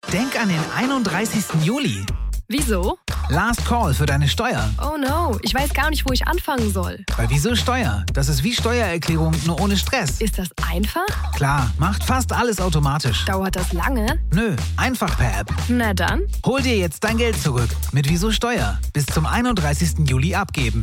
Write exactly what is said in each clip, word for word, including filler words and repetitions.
Denk an den einunddreißigsten Juli. Wieso? Last Call für deine Steuer. Oh no, ich weiß gar nicht, wo ich anfangen soll. Bei Wieso Steuer? Das ist wie Steuererklärung, nur ohne Stress. Ist das einfach? Klar, macht fast alles automatisch. Dauert das lange? Nö, einfach per App. Na dann. Hol dir jetzt dein Geld zurück mit Wieso Steuer. Bis zum einunddreißigsten Juli abgeben.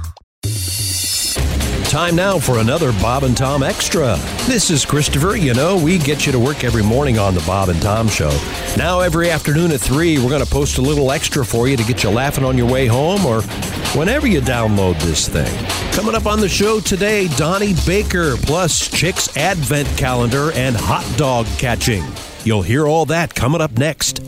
Time now for another Bob and Tom Extra. This is Christopher. You know, we get you to work every morning on the Bob and Tom Show. Now, every afternoon at three, we're going to post a little extra for you to get you laughing on your way home or whenever you download this thing. Coming up on the show today, Donnie Baker, plus Chick's Advent Calendar and hot dog catching. You'll hear all that coming up next.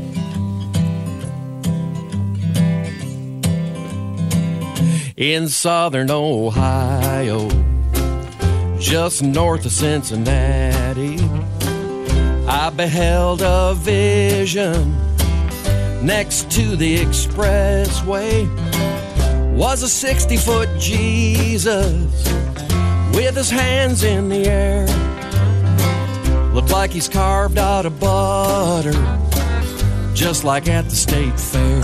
In southern Ohio, just north of Cincinnati, I beheld a vision. Next to the expressway was a sixty-foot Jesus with his hands in the air. Looked like he's carved out of butter, just like at the state fair.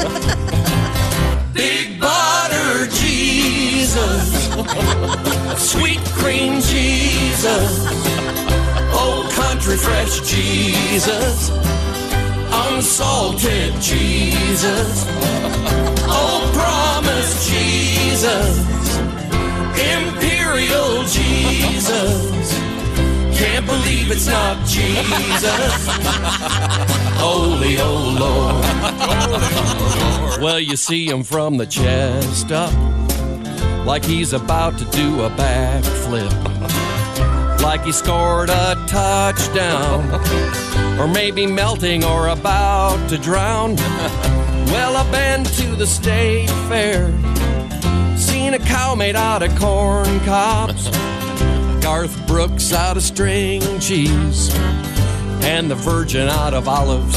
Big butter Jesus, sweet cream Jesus, old country fresh Jesus, unsalted Jesus, old promise Jesus, imperial Jesus, can't believe it's not Jesus, holy oh Lord. Well, you see him from the chest up, like he's about to do a backflip, like he scored a touchdown, or maybe melting or about to drown. Well, I've been to the state fair, seen a cow made out of corn cobs, Garth Brooks out of string cheese, and the Virgin out of olives.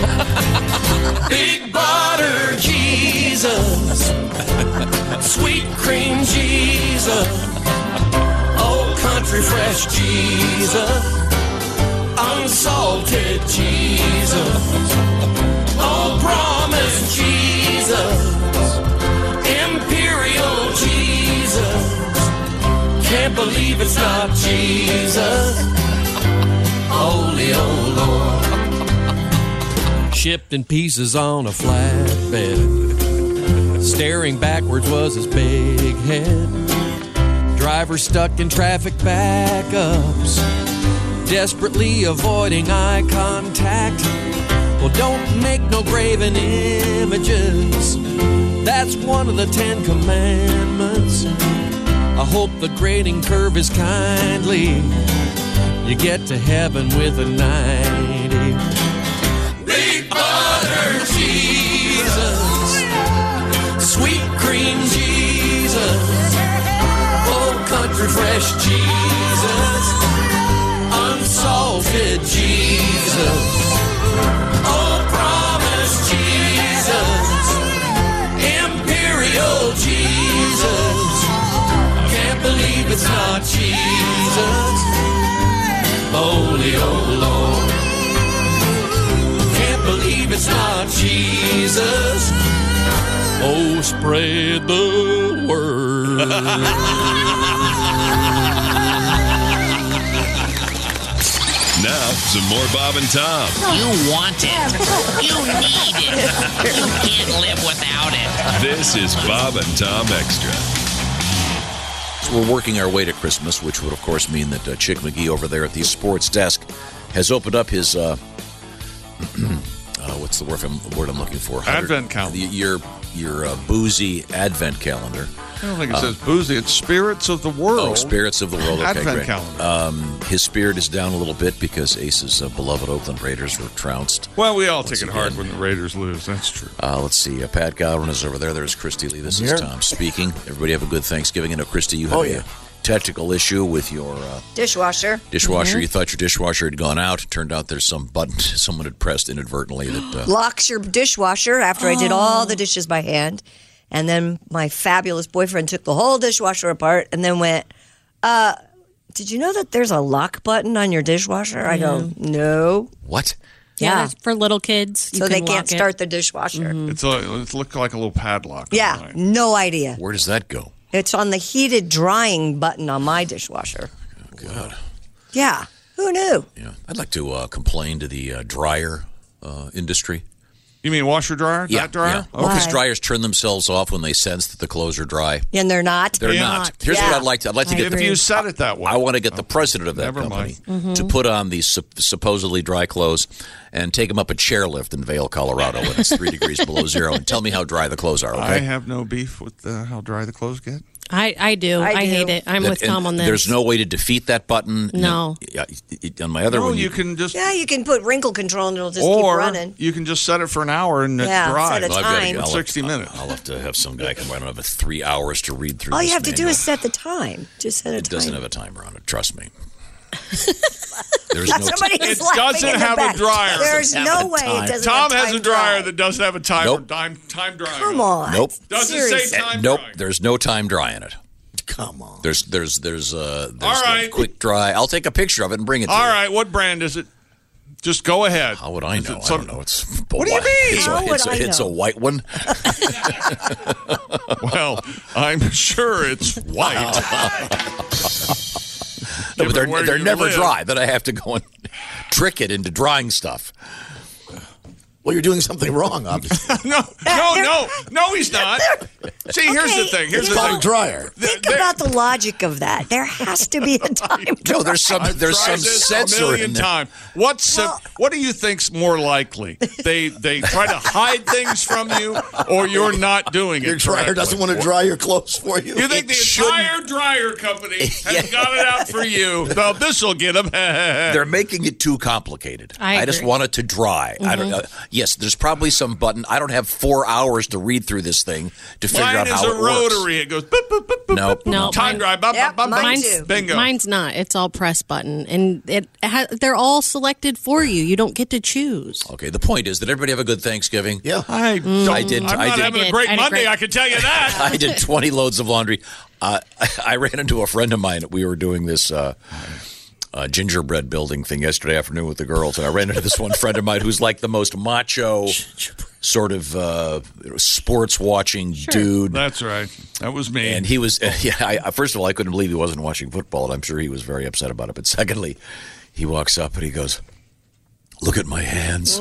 Big butter Jesus, sweet cream Jesus, old country fresh Jesus, unsalted Jesus, old promise Jesus, imperial Jesus, can't believe it's not Jesus, holy oh Lord. Shipped in pieces on a flatbed, staring backwards was his big head. Driver stuck in traffic backups, desperately avoiding eye contact. Well, don't make no graven images, that's one of the Ten Commandments. I hope the grading curve is kindly, you get to heaven with a ninety. Big butter Jesus, sweet cream Jesus, old country fresh Jesus, unsalted Jesus, old promise Jesus, imperial Jesus, can't believe it's not Jesus, holy oh Lord. Believe it's not Jesus. Oh, spread the word. Now, some more Bob and Tom. You want it. You need it. You can't live without it. This is Bob and Tom Extra. So we're working our way to Christmas, which would, of course, mean that uh, Chick McGee over there at the sports desk has opened up his... Uh, Uh, what's the word I'm, word I'm looking for? Advent calendar. Your your uh, boozy Advent calendar. I don't think it uh, says boozy. It's Spirits of the World. Oh, Spirits of the World. Okay, Advent great. calendar. Um, his spirit is down a little bit because Ace's uh, beloved Oakland Raiders were trounced. Well, we all take it again. hard when the Raiders lose. That's true. Uh, let's see. Uh, Pat Godwin is over there. There's Christy Lee. This Here. is Tom speaking. Everybody have a good Thanksgiving. I know, Christy, you have Oh, a yeah. technical issue with your uh, Dishwasher. dishwasher. Mhm. You thought your dishwasher had gone out. It turned out there's some button someone had pressed inadvertently that uh, Locks your dishwasher after I did all the dishes by hand. And then my fabulous boyfriend took the whole dishwasher apart and then went, uh, did you know that there's a lock button on your dishwasher? I go, no. What? Yeah. that's for little kids. You So they can can't lock it. start the dishwasher. It's a, it looked like a little padlock. Yeah, online. no idea. Where does that go? It's on the heated drying button on my dishwasher. Oh, God. Yeah, who knew? Yeah, I'd like to uh, complain to the uh, dryer uh, industry. You mean washer dryer? Yeah, that dryer? yeah. Well, because Why? dryers turn themselves off when they sense that the clothes are dry. And they're not. They're Yeah. not. Here's Yeah. what I'd like to. I'd like to I get If the. agree. you said it that way. I want to get the president of that Never company mind. to put on these sup- supposedly dry clothes and take them up a chairlift in Vail, Colorado, when it's three degrees below zero, and tell me how dry the clothes are. I Okay. have no beef with uh, how dry the clothes get. I, I do. I I, do. hate it. I'm That- with and Tom on this. There's no way to defeat that button. No. Yeah, it- on my other No, one, you can just. Yeah, you can put wrinkle control and it'll just keep Or running. you can just set it for an hour and Yeah, it's dry. set a Well, I've gotta- time. I'll have- sixty minutes. I'll have to have some guy come by. I don't have three hours to read through. All you this have to do manual. is set the time. Just set a It time. doesn't have a timer on it. Trust me. There's no. Somebody It is laughing doesn't in the have a back. dryer. There's Doesn't no have a way time. it doesn't Tom have has time a dryer dry. that doesn't have a timer. Nope. Time, time dryer. Come on. Nope. Doesn't Seriously. say time Nope. drying. There's no time dry in it. Come on. There's there's there's uh there's All the right. quick dry. I'll take a picture of it and bring it to All you. right, what brand is it? Just go ahead. How would I Is know? it I some- don't know. It's What do you a- mean? It's, How a, would it's, I a, it's a know? white one. Well, I'm sure it's white. No, but they're where they're you never live. dry. Then I have to go and trick it into drying stuff. Well, you're doing something wrong, obviously. no, no, no, no, he's not. See, here's the Okay, thing. Here's It's the called thing. a dryer. Think There- about the logic of that. There has to be a time. No, there's some I've there's tried some this sensor a million in there. times. What's uh, Well- what do you think's more likely? They they try to hide things from you, or you're not doing it. Your dryer correctly? doesn't want to dry your clothes for you. You think It the shouldn't- entire dryer company has Yeah. got it out for you? Well, this will get them. They're making it too complicated. I just agree. want it to dry. I don't. Uh, yes, there's probably some button. I don't have four hours to read through this thing to figure Mine out is how a it works. rotary. It goes. Boop, boop, boop, boop, Nope. boop. No, Time mine- dry. Bop, Yep, bop, bop, mine bop. too. Bingo. Mine's not. It's all press button, and it ha- they're all selected for you. You don't get to choose. Okay. The point is, did everybody have a good Thanksgiving? Yeah. I, don't, I did- I'm I not did- having I a did. great I had a Monday. great- I can tell you that. I did twenty loads of laundry. Uh, I ran into a friend of mine. We were doing this uh, uh, gingerbread building thing yesterday afternoon with the girls, and I ran into this one friend of mine who's like the most macho, sort of uh, sports watching dude. That's right. That was me. And he was, yeah. I, first of all, I couldn't believe he wasn't watching football, and I'm sure he was very upset about it. But secondly, he walks up and he goes, "Look at my hands.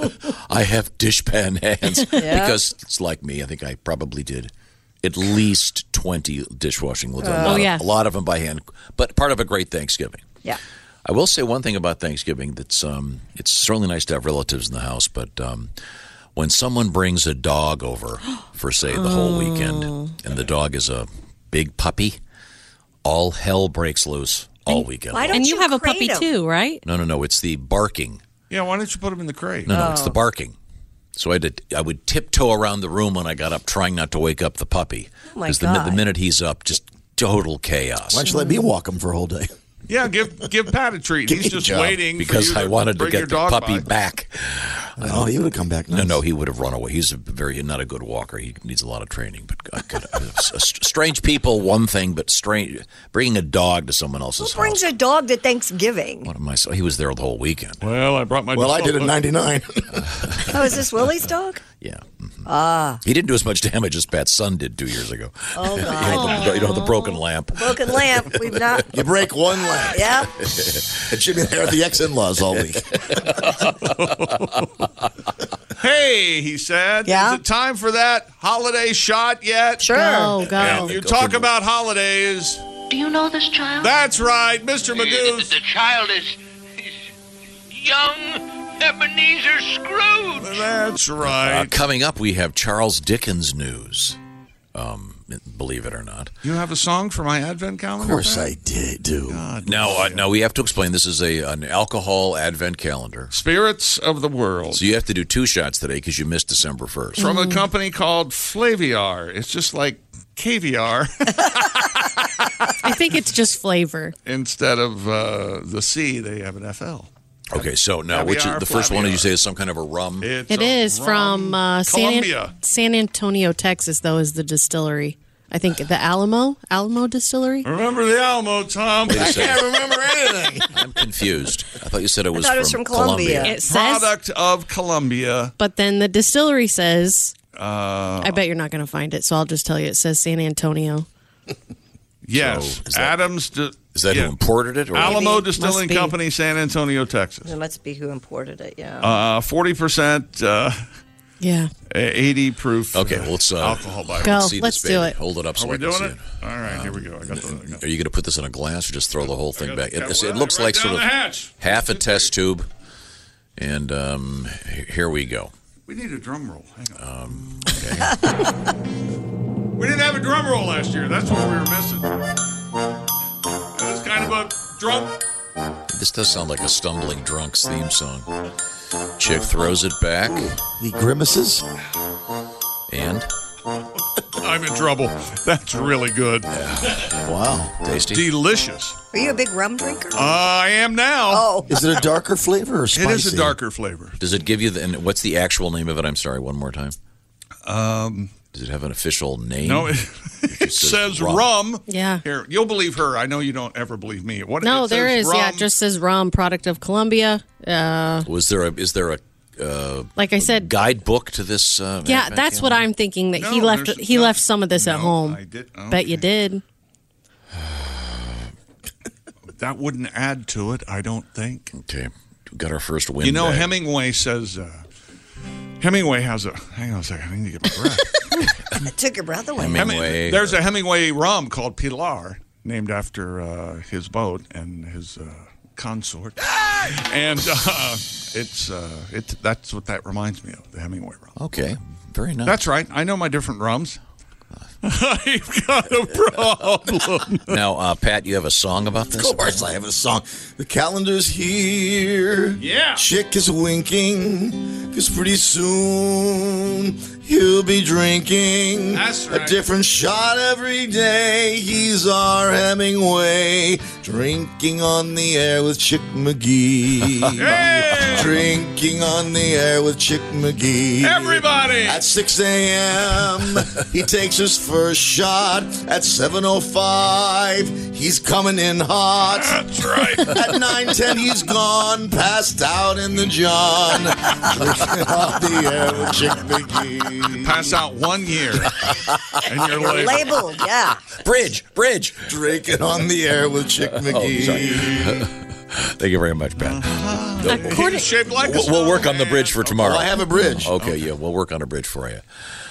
I have dishpan hands." Because it's like me. I think I probably did at least twenty dishwashing loads. a, lot Oh, of- yeah. a lot of them by hand. But part of a great Thanksgiving. Yeah. I will say one thing about Thanksgiving that's um, it's certainly nice to have relatives in the house, but um, when someone brings a dog over for, say, the whole weekend, and the dog is a big puppy, all hell breaks loose all weekend. Why long. don't And you, you have a crate puppy 'em? too, right? No, no, no. It's the barking. yeah, why don't you put them in the crate? No, no, it's Oh. the barking. So I had to, I would tiptoe around the room when I got up, trying not to wake up the puppy. Oh, my Because the, mi- the God. minute he's up, just total chaos. Why don't you let me walk him for a whole day? Yeah, give give Pat a treat. Give He's me a just job. waiting Because for you I wanted to bring your get the dog puppy by. back. Oh, he would have come back. No, Nice. no, he would have run away. He's a very not a good walker. He needs a lot of training. But I could, uh, strange people, one thing, but strange bringing a dog to someone else's Who brings house. a dog to Thanksgiving? What am I? He was there the whole weekend. Well, I brought my. Well, I dog. did in ninety-nine. Oh, is this Willie's dog? Yeah. Ah. He didn't do as much damage as Pat's son did two years ago. Oh, You God. know, the, you know, the broken lamp. Broken lamp. We've not. You break one lamp. Yeah. And Jimmy and I are at the ex-in-laws all week. Hey, he said. Yeah? Is it time for that holiday shot yet? Sure. Go, go. And you talk about holidays. Do you know this child? That's right, Mister The, Magoo's. the child is, is young Ebenezer Scrooge. That's Uh, right. coming up, we have Charles Dickens news. Um, believe it or not. You have a song for my advent calendar? Of course Pat? I did, do. God. Now, uh, now we have to explain. This is a an alcohol advent calendar, Spirits of the World. so you have to do two shots today because you missed December first. From a company called Flaviar. It's just like caviar I think it's just flavor. instead of uh, the C, they have an F L. Okay, so now which Flaviar, the first one? Did you Flaviar. say is some kind of a rum? It's It a is rum from uh, San, Columbia. San Antonio, Texas, though, is the distillery. I think the Alamo, Alamo Distillery. Remember the Alamo, Tom? Wait a I second. can't remember anything. I'm confused. I thought you said it was, thought from, it was from Colombia. It says, Product of Colombia. but then the distillery says, Uh, I bet you're not going to find it, so I'll just tell you. It says San Antonio. yes. So, is that- Adams. Di- Is that yeah. who imported it? Or Alamo Maybe. Distilling Must be. Company, San Antonio, Texas. It must be who imported it, yeah. Uh, forty percent, uh, Yeah. eighty proof. Okay, uh, well, let's, uh, alcohol by Go. see Let's this do baby. it. Hold it up so Are we I can doing see it? it. All right, here we go. I got the. I got Are you going to put this in a glass or just throw the whole thing back? got- It, it well, looks right like sort of down the hatch. half a test tube. And um, he- here we go. We need a drum roll. Hang on. Um, okay. We didn't have a drum roll last year. That's what we were missing. It's kind of a drum. This does sound like a Stumbling Drunks theme song. Chick throws it back, The grimaces. and I'm in trouble. That's really good. Wow. tasty. Delicious. Are you a big rum drinker? Uh, I am now. oh. Is it a darker flavor or It spicy? is a darker flavor. Does it give you the? And what's the actual name of it? I'm sorry, one more time. Um, Does it have an official name? no, it, it says says rum. rum. Yeah. Here, you'll believe her. I know you don't ever believe me. What? No, it there says is. Yeah, rum. it just says rum, product of Colombia. Uh, Was there a? Is there a? Uh, like I said, guidebook to this? Uh, yeah, advent that's what calendar? I'm thinking. That he No, left. there's He not- left some of this at No, home. I did. Bet you Okay. did. That wouldn't add to it, I don't think. Okay, we got our first win. You know, bag. Hemingway says. Uh, Hemingway has a. Hang on a second. I need to get my breath. It took your breath away. Hemingway. There's a Hemingway rum called Pilar, named after uh, his boat and his uh, consort. And uh, it's uh, it. That's what that reminds me of. The Hemingway rum. Okay, very nice. That's right. I know my different rums. I've got a problem. Now, uh, Pat, you have a song about this? Of course, I have a song. The calendar's here. Yeah. Chick is winking, because pretty soon he'll be drinking That's a right. different shot every day. He's our Hemingway, drinking on the air with Chick McGee. Hey! Drinking on the air with Chick McGee. Everybody! At six a.m., he takes his first shot. At seven oh five, he's coming in hot. That's right. At nine ten, he's gone, passed out in the John. Drinking off the air with Chick McGee. Pass out one year, and you're You're labeled. labeled, yeah. Bridge, bridge. Drinking on the air with Chick McGee. Thank you very much, Pat. He's shaped like a We'll, we'll work on the snowman. bridge for tomorrow. Well, I have a bridge. Okay, yeah, we'll work on a bridge for you.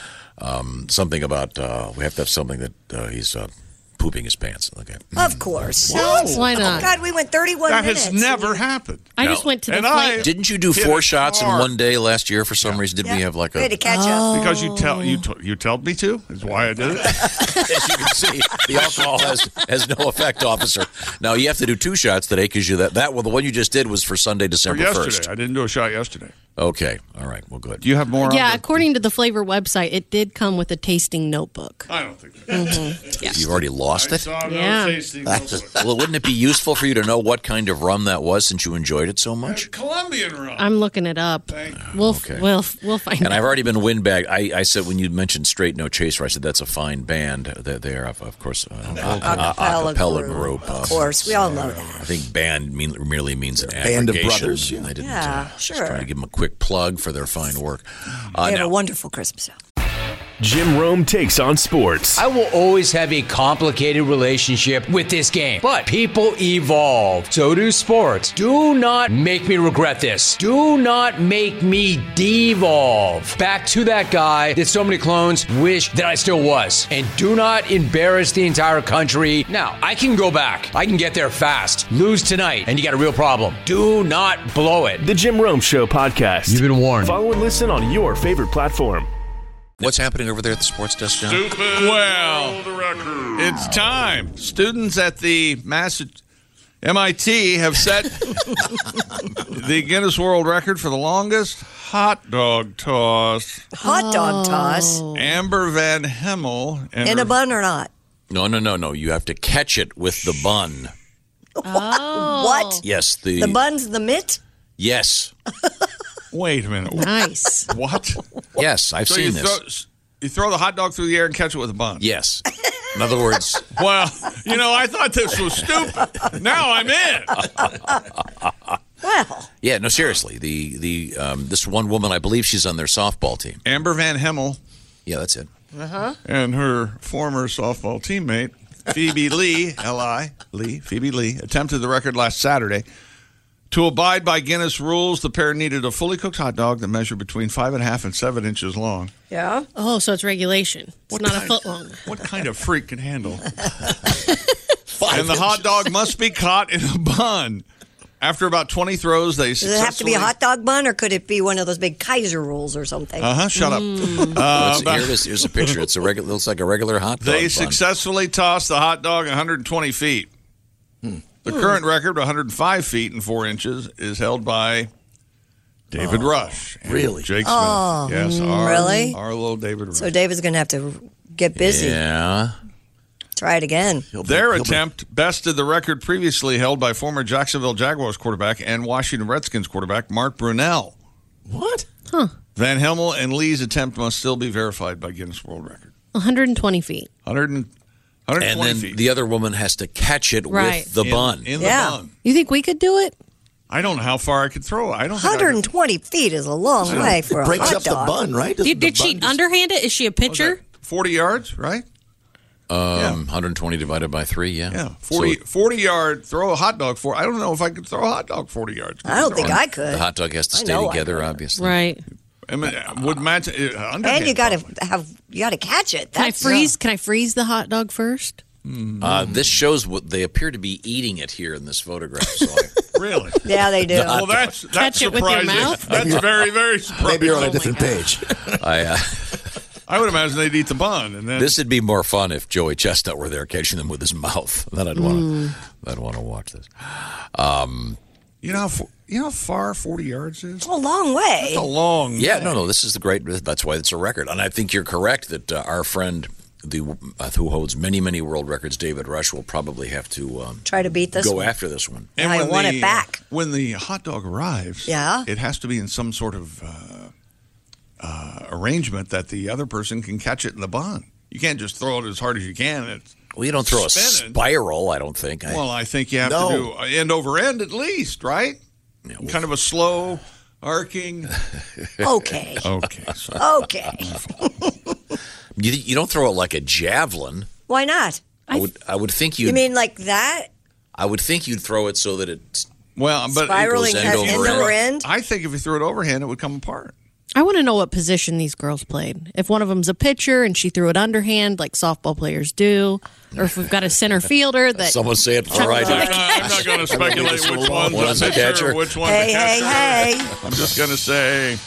Um, something about uh, we have to have something that uh, he's uh, pooping his pants. Okay. Of course. Why not? God, we went thirty-one That minutes. has never happened. I No. just went to the And flight. I- Didn't you do Hit four it shots in hard. one day last year for some reason? Did Yeah. we have like We had to a? catch up. Because you tell you t- you told me to is why I did it. As you can see, the alcohol has has no effect, officer. Now you have to do two shots today because you that that well the one you just did was for Sunday, Or December yesterday, first. I didn't do a shot yesterday. Okay, all right, well, good. Do you have more? Yeah, on the- according to the Flavor website, it did come with a tasting notebook. I don't think. That. Yes. You've already lost I it. saw no Yeah. tasting notebook. Well, wouldn't it be useful for you to know what kind of rum that was since you enjoyed it so much? Colombian rum. I'm looking it up. Thank you. We'll Okay. we'll we'll find And out. I've already been windbagged. I, I said when you mentioned Straight No Chaser, I said that's a fine band. They're, they are, of, of course, uh, a, a, a cappella group. Of course, we all know that. I think band mean, merely means an Band of aggregation. brothers, yeah. I didn't. Yeah, uh, sure. Just trying to give them a quick plug for their fine work. Uh, We have now, a wonderful Christmas album. Jim Rome takes on sports. I will always have a complicated relationship with this game, but people evolve. So do sports. Do not make me regret this. Do not make me devolve back to that guy that so many clones wish that I still was. And do not embarrass the entire country. Now, I can go back. I can get there fast. Lose tonight, and you got a real problem. Do not blow it. The Jim Rome Show podcast. You've been warned. Follow and listen on your favorite platform. what's happening over there at the sports desk, John? Stupid. Well, it's time. Students at the Massa- M I T have set the Guinness World Record for the longest hot dog toss. Hot dog toss. Amber Van Hemel and In her- a bun or not? No, no, no, no. You have to catch it with the bun. Oh. What? Yes, the, The bun's the mitt? yes, Wait a minute. Nice. What? yes. I've So seen you this. throw, you throw the hot dog through the air and catch it with a bun. Yes. In other words, well, you know, I thought this was stupid. Now I'm in. Well, yeah, no, seriously. The the um, this one woman, I believe she's on their softball team. Amber Van Hemel. Yeah, that's it. Uh-huh. And her former softball teammate, Phoebe Lee, L I, Lee, Phoebe Lee, attempted the record last Saturday. To abide by Guinness rules, the pair needed a fully cooked hot dog that measured between five and a half and seven inches long. Yeah. Oh, so it's regulation. It's What not kind- a foot long. What kind of freak can handle? And the hot dog must be caught in a bun. After about twenty throws, they Does it have to be a hot dog bun, or could it be one of those big Kaiser rolls or something? Uh-huh, shut up. Well, Uh, it's- here it is. Here's a picture. It's a regular. Looks like a regular hot dog. They bun. successfully tossed the hot dog one hundred twenty feet. Hmm. The current record, one hundred five feet and four inches, is held by David Oh, Rush. and really? Jake Smith. Oh, yes, our, really? Our little David Rush. So David's going to have to get busy. Yeah. Try it again. Their attempt bested the record previously held by former Jacksonville Jaguars quarterback and Washington Redskins quarterback Mark Brunell. What? Huh. Van Hemel and Lee's attempt must still be verified by Guinness World Record. one hundred twenty feet. one hundred, one hundred And twenty then feet. the other woman has to catch it Right. with the In- bun. In Yeah. the bun. You think we could do it? I don't know how far I could throw it. I don't think I one hundred could- twenty feet is a long way for a Breaks hot up dog. the bun, right? Doesn't Did, did the she bun just- underhand it? Is she a pitcher? forty yards, right? Um, Yeah. one hundred twenty divided by three, yeah. Yeah, forty, So forty yard, throw a hot dog for. I don't know if I could throw a hot dog forty yards. I don't think Throw it. I could. the hot dog has to I stay know I together, could. obviously. Right. I mean, would match. Uh, underhand And you got probably. to have you got to catch it. Can I That's- freeze? Can I freeze the hot dog first? Uh, this shows what they appear to be eating it here in this photograph. So I, Really? Yeah, they do. Well, that's that's Catch it with your surprising. mouth? That's very very surprising. Maybe you're on a Oh my different God. page. I, uh, I would imagine they'd eat the bun, and then this would be more fun if Joey Chestnut were there catching them with his mouth. Then I'd want to. I'd want to watch this. Um, you know how fo- you know how far forty yards is. It's a long way. It's a long. yeah, way. no, no. This is the great. That's why it's a record, and I think you're correct that uh, our friend, the uh, who holds many many world records, David Rush, will probably have to um, Try to beat this go one. after this one. I when want the, it back. When the hot dog arrives, Yeah. it has to be in some sort of uh, uh, arrangement that the other person can catch it in the bun. You can't just throw it as hard as you can. It's Well, you don't throw spinning. a spiral. I don't think. I, Well, I think you have No. to do end over end at least, right? Yeah, well- Kind of a slow arcing. Okay. Okay. so- Okay. you, you don't throw it like a javelin. Why not? I would. I would think you. You mean like that? I would think you'd throw it so that it's. Well, but Spiraling goes end at over end end. over end? I think if you threw it overhand, it would come apart. I want to know what position these girls played. If one of them's a pitcher and she threw it underhand, like softball players do, or if we've got a center fielder that. Someone say it before I I'm do. not, I'm not going to speculate which one's One's a a pitcher, catcher. or which one's Hey, a hey, catcher. hey. I'm just going to say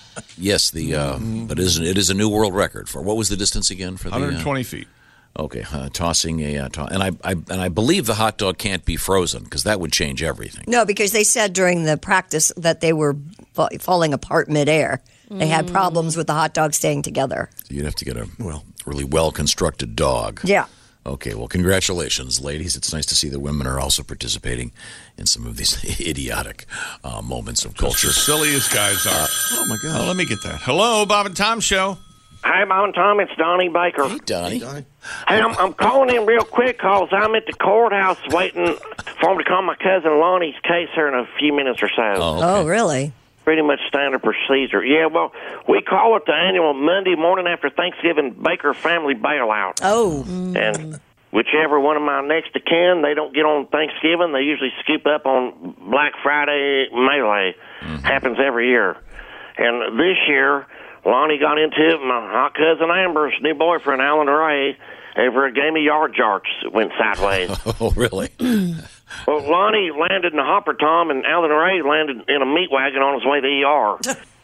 Yes, the uh, but it is it is a new world record for what was the distance again for the one hundred twenty uh, feet. okay, uh, tossing a uh, to- and I, I and I believe the hot dog can't be frozen because that would change everything. No, because they said during the practice that they were fa- falling apart midair. They had problems with the hot dog staying together. You'd have to get a well really well constructed dog. Yeah. Okay, well, congratulations, ladies. It's nice to see that women are also participating in some of these idiotic uh, moments of culture. As silly as guys are. Oh, my Oh, God. let me get that. Hello, Bob and Tom Show. Hey, Bob and Tom, it's Donnie Baker. Hey, Donnie. Hey, I'm, I'm calling in real quick because I'm at the courthouse waiting for him to call my cousin Lonnie's case here in a few minutes or so. Oh, okay. Oh, really? Pretty much standard procedure. Yeah, well, we call it the annual Monday morning after Thanksgiving Baker family bailout. Oh. And whichever one of my next of kin, they don't get on Thanksgiving, they usually scoop up on Black Friday melee. Happens every year. And this year, Lonnie got into it with my hot cousin Amber's new boyfriend, Alan Ray, over a game of yard jarts that went sideways. Oh, really? Well, Lonnie landed in a hopper, Tom, and Alan Ray landed in a meat wagon on his way to the E R.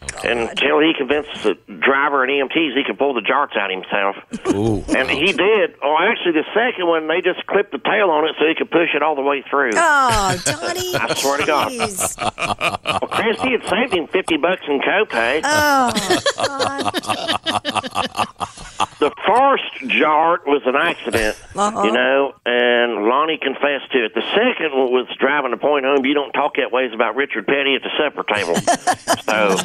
Until he convinced the driver and E M Ts he could pull the jarts out himself. Ooh. And he did. Oh, actually, the second one, they just clipped the tail on it so he could push it all the way through. Oh, Donnie. I swear to God. Jeez. Well, Christy had saved him fifty bucks in copay. Oh, God. The first jart was an accident, Uh-huh. you know, and Lonnie confessed to it. The second one was driving the point home. You don't talk that ways about Richard Petty at the supper table. So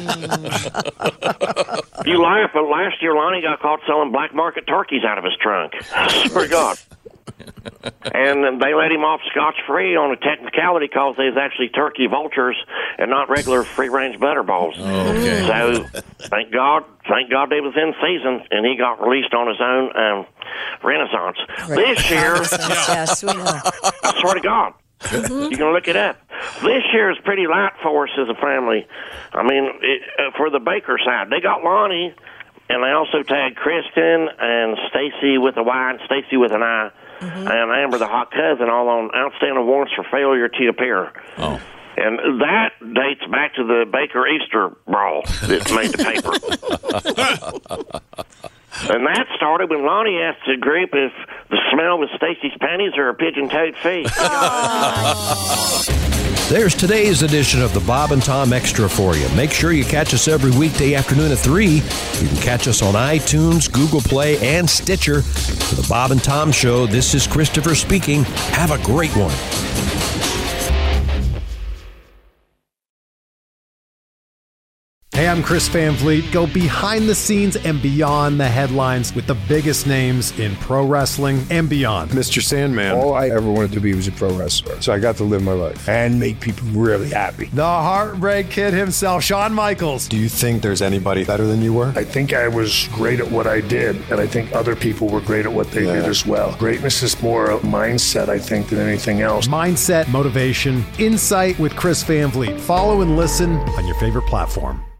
you laugh, but last year Lonnie got caught selling black market turkeys out of his trunk. I swear to God. And they let him off scotch-free on a technicality because they was actually turkey vultures and not regular free-range butterballs. Okay. So thank God, thank God they was in season, and he got released on his own um, renaissance. Right. This year, Yes, we know. I swear to God, you can look it up. This year is pretty light for us as a family. I mean, it, uh, for the Baker side, they got Lonnie, and they also tagged Kristen and Stacy with a Y and Stacy with an I. Mm-hmm. And Amber, the hot cousin, all on outstanding warrants for failure to appear. Oh. And that dates back to the Baker Easter brawl that made the paper. And that started when Lonnie asked the group if the smell was Stacy's panties or her pigeon-toed feet. There's today's edition of the Bob and Tom Extra for you. Make sure you catch us every weekday afternoon at three. You can catch us on iTunes, Google Play, and Stitcher. For the Bob and Tom Show, this is Christopher speaking. Have a great one. Hey, I'm Chris Van Vliet. Go behind the scenes and beyond the headlines with the biggest names in pro wrestling and beyond. Mister Sandman, all I ever wanted to be was a pro wrestler. So I got to live my life and make people really happy. The Heartbreak Kid himself, Shawn Michaels. Do you think there's anybody better than you were? I think I was great at what I did, and I think other people were great at what they yeah. did as well. Greatness is more a mindset, I think, than anything else. Mindset, motivation, insight with Chris Van Vliet. Follow and listen on your favorite platform.